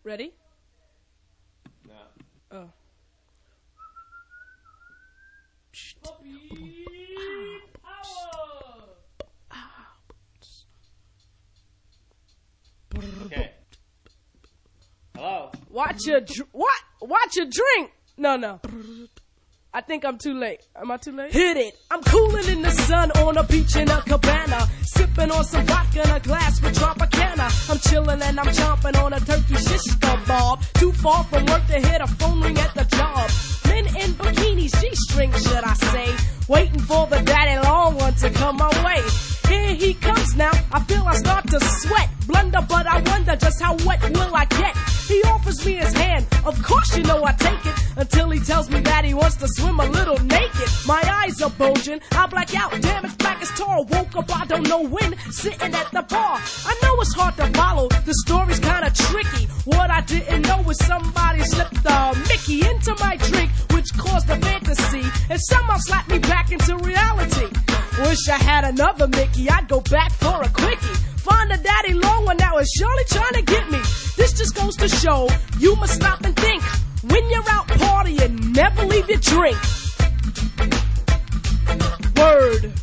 Ready? No. Oh. Puppy hour. Okay. Hello. Watch your drink. No. I think I'm too late. Am I too late? Hit it. I'm cooling in the sun on a beach in a cabana, sipping on some vodka in a glass with Tropicana. I'm chilling and I'm chomping on a turkey shish kebab. Too far from work to hit a phone ring at the job. Men in bikinis, G-string, should I say, waiting for the daddy long one to come my way. Here he comes now. I feel I start to sweat. Blunder, but I wonder just how wet will I get. He offers me his hand. Of course you know I take it, until he tells me that he wants to swim a little naked. My eyes are bulging. I black out. Damn, it's black as tar. Woke up I don't know when, sitting at the bar. I know it's hard to follow. The story's kinda tricky. What I didn't know was somebody slipped a Mickey into my drink, which caused a fantasy and somehow slapped me back into reality. Wish I had another Mickey, I'd go back for a quickie. Find a daddy long one now is surely trying to get me. This just goes to show, you must stop and think. When you're out partying, never leave your drink. Word.